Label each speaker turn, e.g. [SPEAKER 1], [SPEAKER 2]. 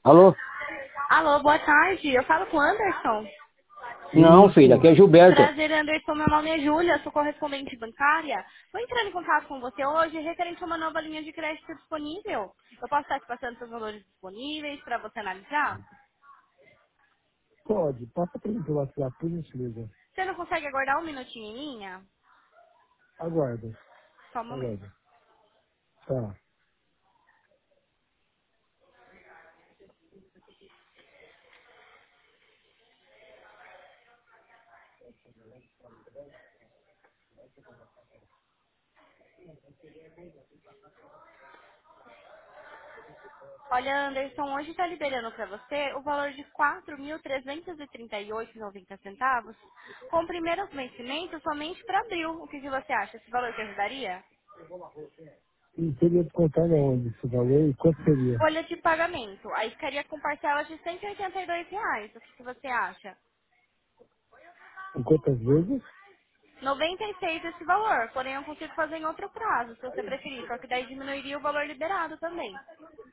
[SPEAKER 1] Alô?
[SPEAKER 2] Alô, boa tarde. Eu falo com o Anderson.
[SPEAKER 1] Não, filha, aqui
[SPEAKER 3] Isso.
[SPEAKER 1] é Gilberto.
[SPEAKER 2] Prazer, Anderson. Meu nome é Júlia, sou correspondente bancária. Vou entrar em contato com você hoje referente a uma nova linha de crédito disponível. Eu posso estar te passando seus valores disponíveis para você analisar?
[SPEAKER 3] Pode. Passa para mim pelo WhatsApp, por gentileza.
[SPEAKER 2] Você não consegue aguardar um minutinho em linha?
[SPEAKER 3] Aguarda.
[SPEAKER 2] Só um momento.
[SPEAKER 3] Aguarda. Tá.
[SPEAKER 2] Olha, Anderson, hoje está liberando para você o valor de R$ 4.338,90, com primeiros vencimentos somente para abril. O que você acha? Esse valor te ajudaria?
[SPEAKER 3] E teria de contar na onde esse valor e quanto seria?
[SPEAKER 2] Folha de pagamento. Aí ficaria com parcelas de R$ 182. O que você acha?
[SPEAKER 3] Em quantas vezes?
[SPEAKER 2] 96 esse valor, porém eu consigo fazer em outro prazo, se você preferir. Só que daí diminuiria o valor liberado também.